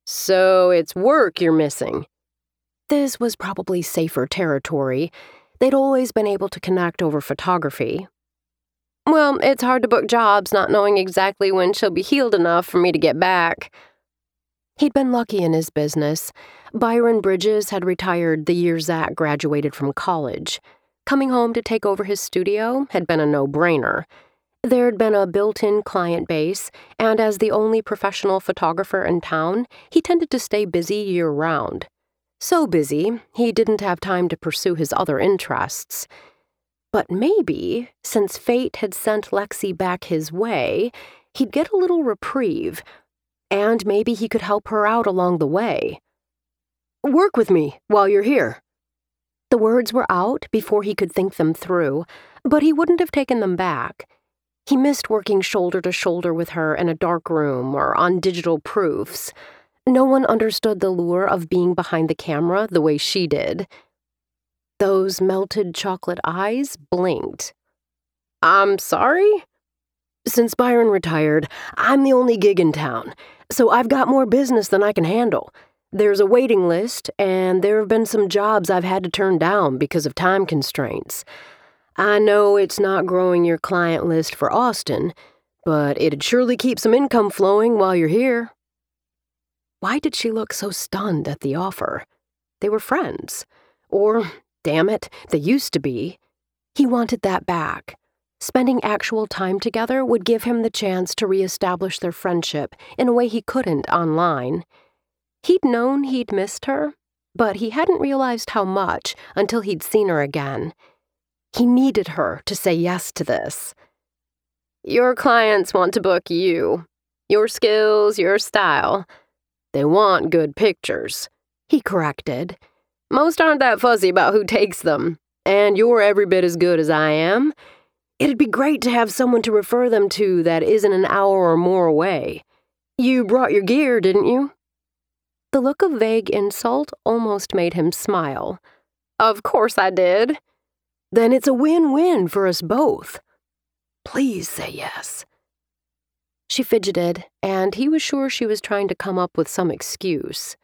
So it's work you're missing. This was probably safer territory. They'd always been able to connect over photography. Well, it's hard to book jobs not knowing exactly when she'll be healed enough for me to get back. He'd been lucky in his business. Byron Bridges had retired the year Zach graduated from college. Coming home to take over his studio had been a no-brainer. There'd been a built-in client base, and as the only professional photographer in town, he tended to stay busy year-round. So busy, he didn't have time to pursue his other interests. But maybe, since fate had sent Lexi back his way, he'd get a little reprieve, and maybe he could help her out along the way. "Work with me while you're here." The words were out before he could think them through, but he wouldn't have taken them back. He missed working shoulder to shoulder with her in a dark room or on digital proofs. No one understood the lure of being behind the camera the way she did. Those melted chocolate eyes blinked. "I'm sorry?" "Since Byron retired, I'm the only gig in town, so I've got more business than I can handle. There's a waiting list, and there have been some jobs I've had to turn down because of time constraints. I know it's not growing your client list for Austin, but it'd surely keep some income flowing while you're here." Why did she look so stunned at the offer? They were friends. Or, damn it, they used to be. He wanted that back. Spending actual time together would give him the chance to reestablish their friendship in a way he couldn't online. He'd known he'd missed her, but he hadn't realized how much until he'd seen her again. He needed her to say yes to this. "Your clients want to book you. Your skills, your style. They want good pictures," he corrected. "Most aren't that fussy about who takes them, and you're every bit as good as I am. It'd be great to have someone to refer them to that isn't an hour or more away. You brought your gear, didn't you?" The look of vague insult almost made him smile. "Of course I did." "Then it's a win-win for us both. Please say yes." She fidgeted, and he was sure she was trying to come up with some excuse.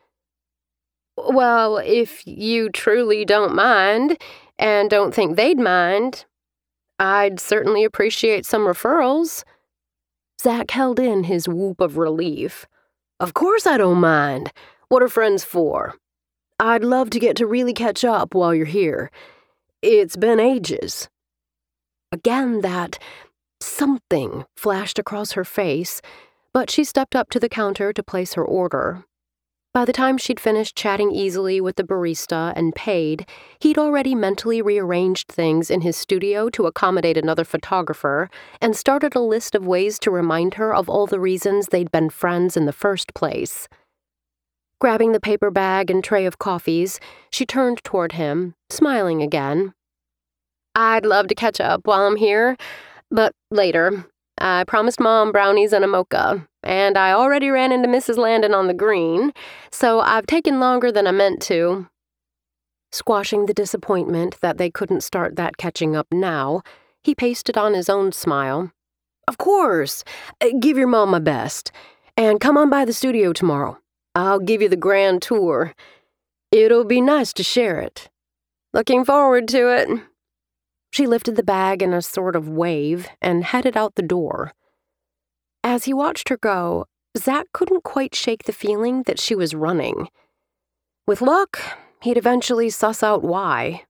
"Well, if you truly don't mind, and don't think they'd mind, I'd certainly appreciate some referrals." Zach held in his whoop of relief. "Of course I don't mind. What are friends for? I'd love to get to really catch up while you're here. It's been ages." Again, that something flashed across her face, but she stepped up to the counter to place her order. By the time she'd finished chatting easily with the barista and paid, he'd already mentally rearranged things in his studio to accommodate another photographer and started a list of ways to remind her of all the reasons they'd been friends in the first place. Grabbing the paper bag and tray of coffees, she turned toward him, smiling again. "I'd love to catch up while I'm here, but later. I promised Mom brownies and a mocha, and I already ran into Mrs. Landon on the green, so I've taken longer than I meant to." Squashing the disappointment that they couldn't start that catching up now, he pasted on his own smile. "Of course. Give your mom my best. And come on by the studio tomorrow. I'll give you the grand tour. It'll be nice to share it." "Looking forward to it." She lifted the bag in a sort of wave and headed out the door. As he watched her go, Zach couldn't quite shake the feeling that she was running. With luck, he'd eventually suss out why.